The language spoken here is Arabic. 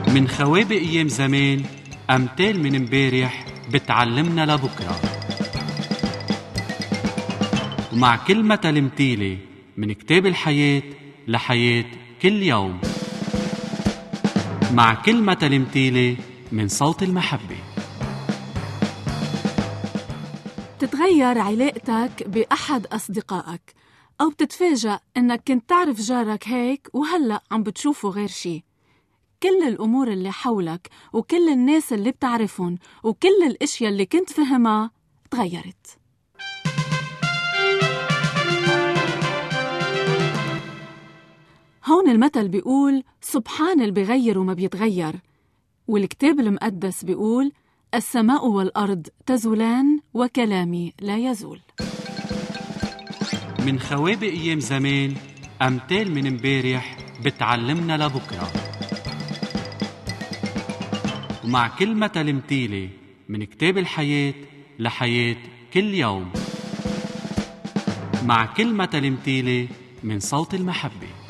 من خوابق أيام زمان، أمثال من امبارح بتعلمنا لبكرة. ومع كل مثل متيلة من كتاب الحياة لحياة كل يوم، مع كل مثل متيلة من صوت المحبة. تتغير علاقتك بأحد أصدقائك، أو بتتفاجأ إنك كنت تعرف جارك هيك وهلأ عم بتشوفه غير شي. كل الأمور اللي حولك وكل الناس اللي بتعرفهم وكل الأشياء اللي كنت فهمها تغيرت. هون المثل بيقول سبحان اللي بيغير وما بيتغير، والكتاب المقدس بيقول السماء والأرض تزولان وكلامي لا يزول. من خوابق أيام زمان، أمثال من امبارح بتعلمنا لبكرة. ومع كل مثل متيلة من كتاب الحياة لحياة كل يوم، مع كل مثل متيلة من صوت المحبة.